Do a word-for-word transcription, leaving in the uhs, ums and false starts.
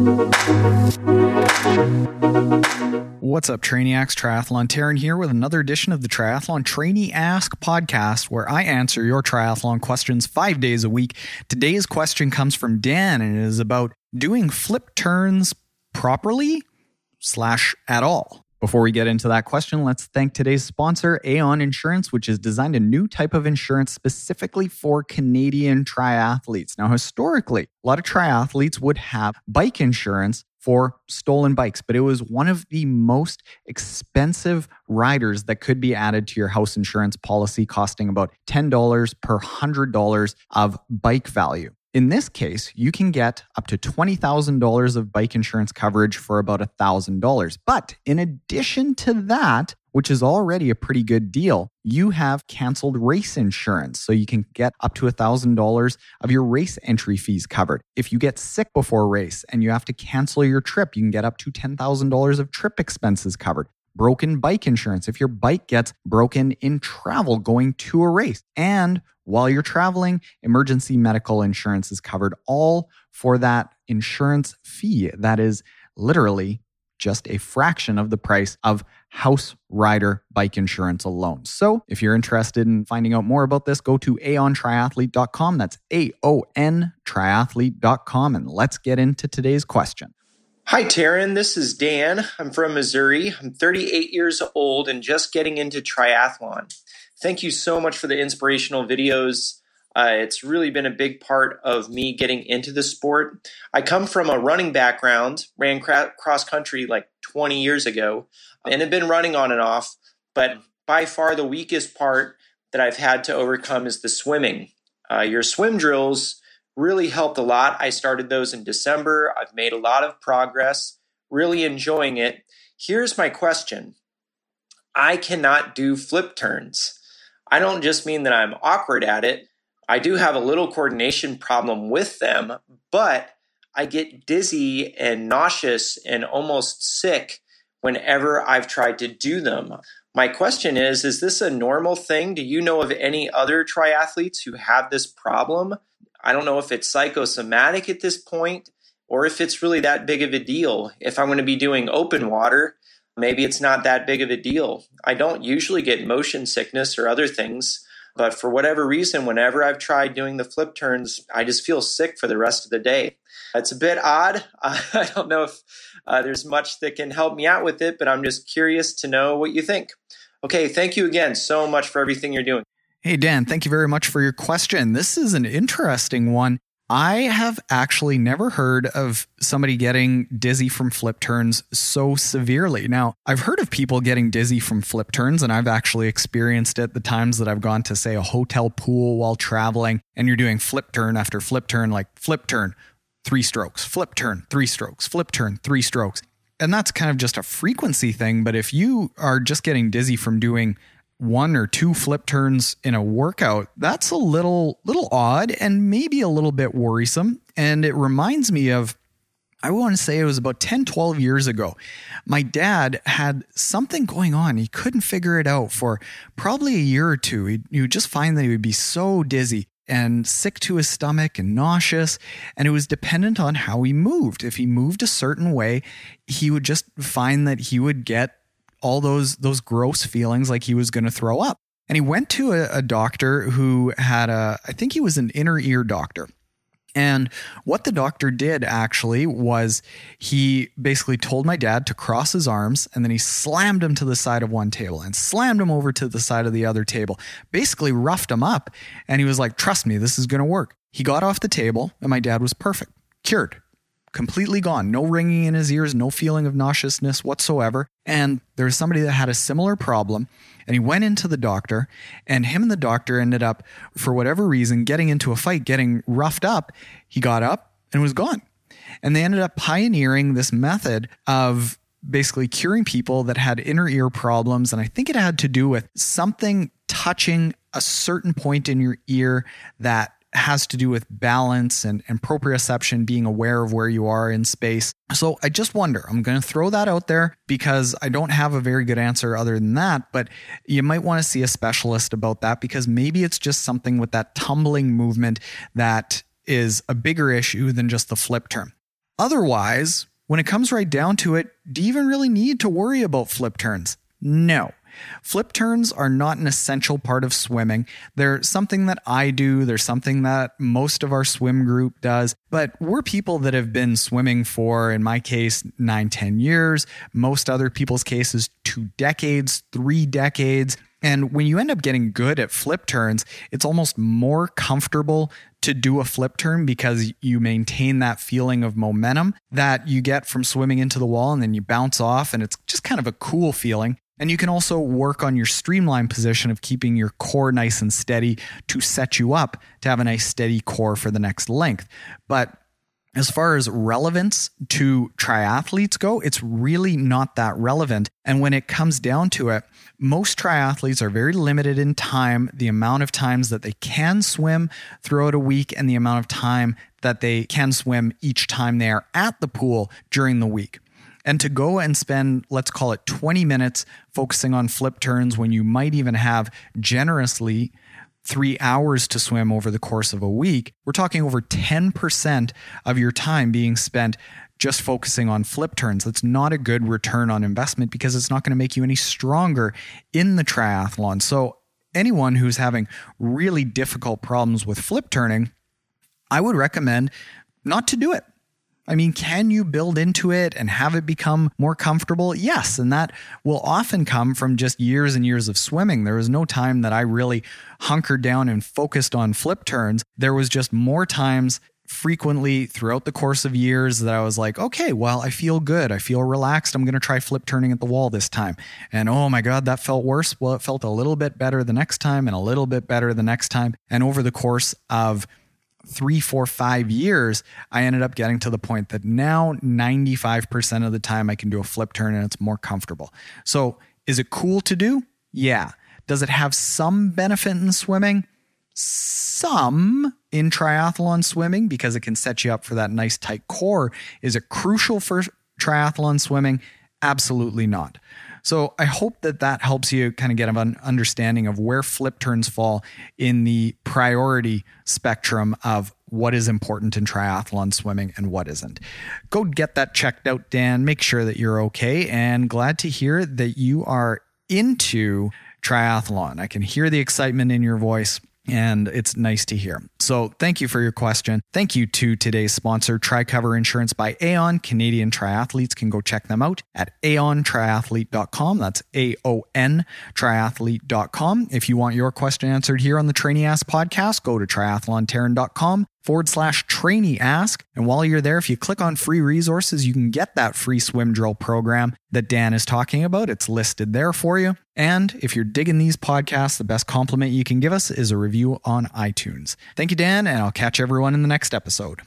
What's up, Trainiacs? Triathlon Taryn here with another edition of the Triathlon Trainee Ask podcast, where I answer your triathlon questions five days a week. Today's question comes from Dan, and it is about doing flip turns properly slash at all. Before we get into that question, let's thank today's sponsor, Aon Insurance, which has designed a new type of insurance specifically for Canadian triathletes. Now, historically, a lot of triathletes would have bike insurance for stolen bikes, but it was one of the most expensive riders that could be added to your house insurance policy, costing about ten dollars per one hundred dollars of bike value. In this case, you can get up to twenty thousand dollars of bike insurance coverage for about one thousand dollars. But in addition to that, which is already a pretty good deal, you have canceled race insurance. So you can get up to one thousand dollars of your race entry fees covered. If you get sick before a race and you have to cancel your trip, you can get up to ten thousand dollars of trip expenses covered. Broken bike insurance if your bike gets broken in travel going to a race. And while you're traveling, emergency medical insurance is covered, all for that insurance fee that is literally just a fraction of the price of house rider bike insurance alone. So if you're interested in finding out more about this, go to aon triathlete dot com. That's A O N triathlete dot com. And let's get into today's question. Hi, Taryn. This is Dan. I'm from Missouri. I'm thirty-eight years old and just getting into triathlon. Thank you so much for the inspirational videos. Uh, it's really been a big part of me getting into the sport. I come from a running background, ran cra- cross country like twenty years ago, and have been running on and off. But by far the weakest part that I've had to overcome is the swimming. Uh, your swim drills really helped a lot. I started those in December. I've made a lot of progress, really enjoying it. Here's my question. I cannot do flip turns. I don't just mean that I'm awkward at it. I do have a little coordination problem with them, but I get dizzy and nauseous and almost sick whenever I've tried to do them. My question is, is this a normal thing? Do you know of any other triathletes who have this problem? I don't know if it's psychosomatic at this point or if it's really that big of a deal. If I'm going to be doing open water, maybe it's not that big of a deal. I don't usually get motion sickness or other things, but for whatever reason, whenever I've tried doing the flip turns, I just feel sick for the rest of the day. It's a bit odd. I don't know if uh, there's much that can help me out with it, but I'm just curious to know what you think. Okay, thank you again so much for everything you're doing. Hey, Dan, thank you very much for your question. This is an interesting one. I have actually never heard of somebody getting dizzy from flip turns so severely. Now, I've heard of people getting dizzy from flip turns, and I've actually experienced it the times that I've gone to, say, a hotel pool while traveling, and you're doing flip turn after flip turn, like flip turn, three strokes, flip turn, three strokes, flip turn, three strokes. And that's kind of just a frequency thing. But if you are just getting dizzy from doing one or two flip turns in a workout, that's a little little odd and maybe a little bit worrisome. And it reminds me of, I want to say it was about ten, twelve years ago. My dad had something going on. He couldn't figure it out for probably a year or two. He'd, he would just find that he would be so dizzy and sick to his stomach and nauseous. And it was dependent on how he moved. If he moved a certain way, he would just find that he would get all those those gross feelings like he was going to throw up. And he went to a, a doctor who had a, I think he was an inner ear doctor. And what the doctor did actually was he basically told my dad to cross his arms, and then he slammed him to the side of one table and slammed him over to the side of the other table, basically roughed him up. And he was like, trust me, this is going to work. He got off the table and my dad was perfect, cured. Completely gone. No ringing in his ears, no feeling of nauseousness whatsoever. And there was somebody that had a similar problem, and he went into the doctor, and him and the doctor ended up, for whatever reason, getting into a fight, getting roughed up. He got up and was gone. And they ended up pioneering this method of basically curing people that had inner ear problems. And I think it had to do with something touching a certain point in your ear that has to do with balance and, and proprioception, being aware of where you are in space. So I just wonder, I'm going to throw that out there because I don't have a very good answer other than that, but you might want to see a specialist about that because maybe it's just something with that tumbling movement that is a bigger issue than just the flip turn. Otherwise, when it comes right down to it, do you even really need to worry about flip turns? No. Flip turns are not an essential part of swimming. They're something that I do. They're something that most of our swim group does. But we're people that have been swimming for, in my case, nine, ten years. Most other people's cases, two decades, three decades. And when you end up getting good at flip turns, it's almost more comfortable to do a flip turn because you maintain that feeling of momentum that you get from swimming into the wall and then you bounce off, and it's just kind of a cool feeling. And you can also work on your streamline position of keeping your core nice and steady to set you up to have a nice steady core for the next length. But as far as relevance to triathletes go, it's really not that relevant. And when it comes down to it, most triathletes are very limited in time, the amount of times that they can swim throughout a week and the amount of time that they can swim each time they are at the pool during the week. And to go and spend, let's call it twenty minutes focusing on flip turns when you might even have generously three hours to swim over the course of a week, we're talking over ten percent of your time being spent just focusing on flip turns. That's not a good return on investment because it's not going to make you any stronger in the triathlon. So anyone who's having really difficult problems with flip turning, I would recommend not to do it. I mean, can you build into it and have it become more comfortable? Yes. And that will often come from just years and years of swimming. There was no time that I really hunkered down and focused on flip turns. There was just more times frequently throughout the course of years that I was like, okay, well, I feel good. I feel relaxed. I'm going to try flip turning at the wall this time. And oh my God, that felt worse. Well, it felt a little bit better the next time and a little bit better the next time. And over the course of three, four, five years, I ended up getting to the point that now ninety-five percent of the time I can do a flip turn and it's more comfortable. So is it cool to do? Yeah. Does it have some benefit in swimming? Some in triathlon swimming because it can set you up for that nice tight core. Is it crucial for triathlon swimming? Absolutely not. So I hope that that helps you kind of get an understanding of where flip turns fall in the priority spectrum of what is important in triathlon swimming and what isn't. Go get that checked out, Dan. Make sure that you're okay, and glad to hear that you are into triathlon. I can hear the excitement in your voice, and it's nice to hear. So thank you for your question. Thank you to today's sponsor, TriCover Insurance by Aon. Canadian triathletes can go check them out at aon triathlete dot com. That's A O N triathlete dot com. If you want your question answered here on the Trainee Ask podcast, go to triathlon terran dot com forward slash trainee ask. And while you're there, if you click on free resources, you can get that free swim drill program that Dan is talking about. It's listed there for you. And if you're digging these podcasts, the best compliment you can give us is a review on iTunes. Thank you, Dan, and I'll catch everyone in the next episode.